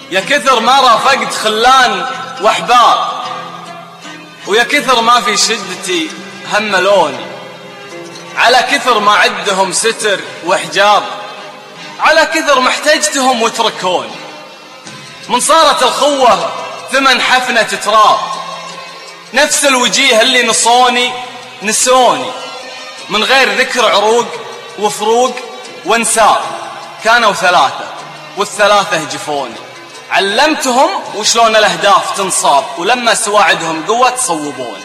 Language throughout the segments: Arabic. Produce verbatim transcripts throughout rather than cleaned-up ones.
يا كثر ما رافقت خلان وأحباب، ويا كثر ما في شدتي هملوني، على كثر ما عدهم ستر وحجاب، على كثر ما احتجتهم وتركوني. من صارت الخوة ثمن حفنة تراب، نفس الوجيه اللي نصوني نسوني، من غير ذكر عروق وفروق وانساب. كانوا ثلاثة والثلاثة جفوني، علمتهم وشلون الأهداف تنصاب، ولما سواعدهم قوة تصوبوني.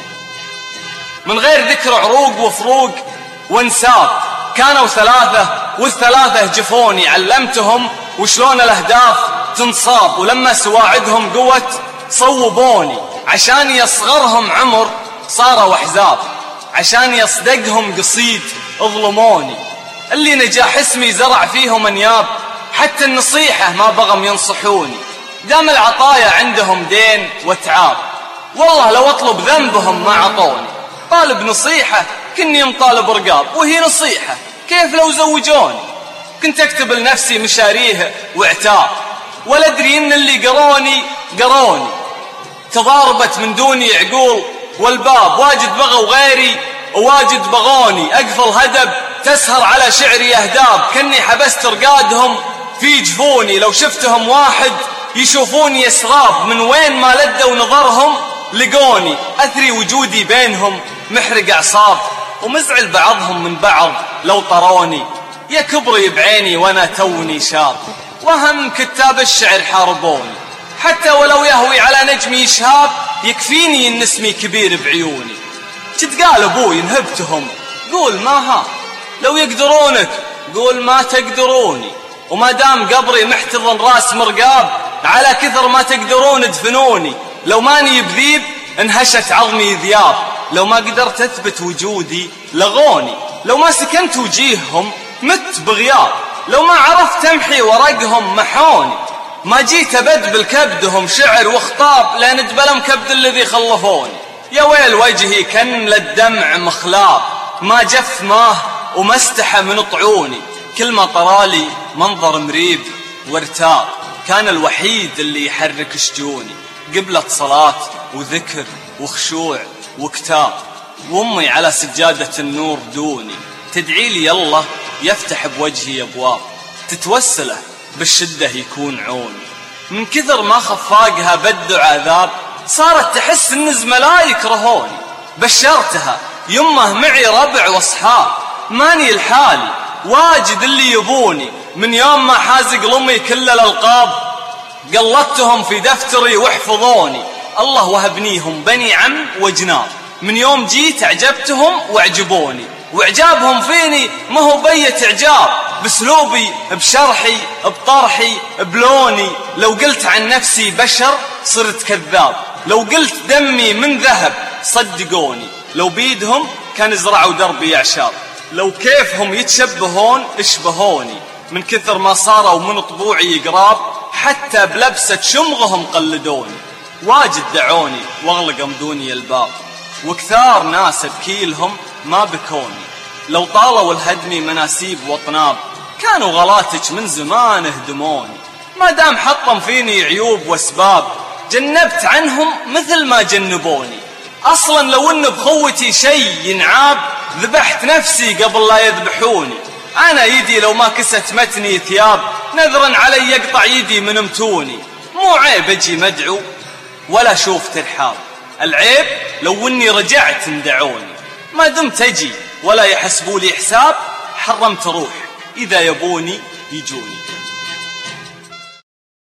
من غير ذكر عروق وفروق وانساب، كانوا ثلاثة والثلاثة جفوني، علمتهم وشلون الأهداف تنصاب، ولما سواعدهم قوة صوبوني. عشان يصغرهم عمر صاروا أحزاب، عشان يصدقهم قصيد اظلموني. اللي نجاح اسمي زرع فيهم انياب، حتى النصيحة ما بغم ينصحوني. دام العطايا عندهم دين وتعاب، والله لو اطلب ذنبهم ما عطوني. طالب نصيحة كني مطالب رقاب، وهي نصيحة كيف لو زوجوني. كنت اكتب لنفسي مشاريه واعتاب، ولا ادري ان اللي قروني قروني. تضاربت من دوني عقول والباب، واجد بغوا غيري وواجد بغوني. اقفل هدب تسهر على شعري اهداب، كني حبست رقادهم في جفوني. لو شفتهم واحد يشوفوني يسراب، من وين ما لدوا نظرهم لقوني. أثري وجودي بينهم محرق أعصاب، ومزعل بعضهم من بعض لو طروني. يا كبري بعيني وأنا توني شاب، وهم كتاب الشعر حاربوني. حتى ولو يهوي على نجمي شهاب، يكفيني إن اسمي كبير بعيوني. كنت قال أبوي نهبتهم، قول ما ها. لو يقدرونك قول ما تقدروني. وما دام قبري محتضن راس مرقاب، على كثر ما تقدرون ادفنوني. لو ماني بذيب انهشت عظمي ذياب، لو ما قدرت اثبت وجودي لغوني. لو ما سكنت وجيههم مت بغياب، لو ما عرفت امحي ورقهم محوني. ما جيت ابد بالكبدهم شعر وخطاب، لان دبلم كبد الذي خلفوني. يا ويل وجهي كان للدمع مخلاب، ما جف ماه وما استحى من طعوني. كل ما طرالي منظر مريب وارتاب، كان الوحيد اللي يحرك شجوني. قبلة صلاة وذكر وخشوع وكتاب، وامي على سجادة النور دوني. تدعي لي الله يفتح بوجهي أبواب، تتوسله بالشدة يكون عوني. من كثر ما خفاقها بدع عذاب، صارت تحس ان زملاء يكرهوني. بشرتها يمه معي ربع واصحاب، ماني الحالي واجد اللي يبوني. من يوم ما حازق لأمي كل الألقاب، قلدتهم في دفتري واحفظوني. الله وهبنيهم بني عم وجناب، من يوم جيت أعجبتهم وأعجبوني. وإعجابهم فيني ما هو بيت إعجاب، بسلوبي بشرحي بطرحي بلوني. لو قلت عن نفسي بشر صرت كذاب، لو قلت دمي من ذهب صدقوني. لو بيدهم كان زرعوا دربي أعشاب، لو كيفهم يتشبهون اشبهوني. من كثر ما صاروا من طبوعي قراب، حتى بلبسة شمغهم قلدوني. واجد دعوني واغلق مدوني الباب، وكثار ناس بكيلهم ما بكوني. لو طالوا الهدمي مناسيب وطناب، كانوا غلاتك من زمان هدموني. ما دام حطم فيني عيوب واسباب، جنبت عنهم مثل ما جنبوني. اصلا لو ان بخوتي شيء ينعاب، ذبحت نفسي قبل لا يذبحوني. انا يدي لو ما كست متني ثياب، نذرا علي يقطع يدي من متوني. مو عيب اجي مدعو ولا شوف ترحاب، العيب لو اني رجعت ندعوني. ما دمت اجي ولا يحسبوا لي حساب، حرمت روح اذا يبوني يجوني.